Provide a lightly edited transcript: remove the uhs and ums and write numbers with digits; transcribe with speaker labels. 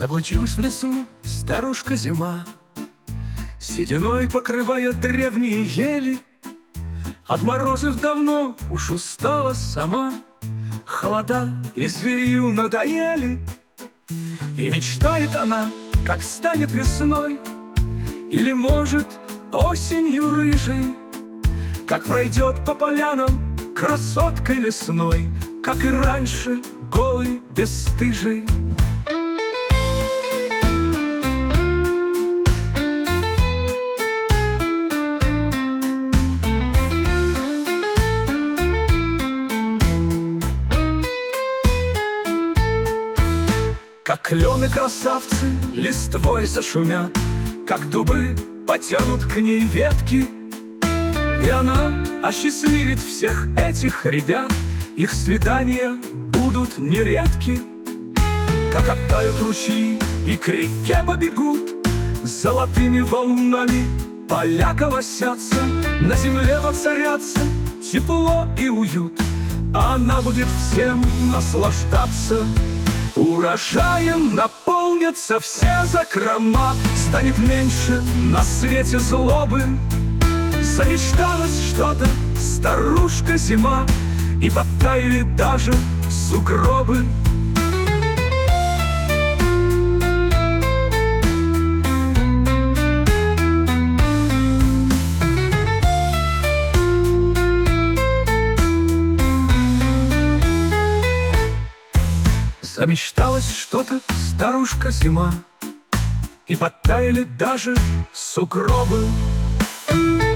Speaker 1: Заблудилась в лесу старушка зима, сединой покрывая древние ели. От морозов давно уж устала сама, холода и зверью надоели. И мечтает она, как станет весной, или, может, осенью рыжей, как пройдет по полянам красоткой лесной, как и раньше, голый, бесстыжий. Как клены красавцы листвой зашумят, как дубы потянут к ней ветки, и она осчастливит всех этих ребят, их свидания будут нередки. Как оттают ручьи и к реке побегут, с золотыми волнами поля колосятся, на земле воцарятся тепло и уют, а она будет всем наслаждаться. Урожаем наполнятся все закрома, станет меньше на свете злобы. Замечталась что-то старушка зима, и подтаяли даже сугробы. Замечталась что-то старушка зима, и подтаяли даже сугробы.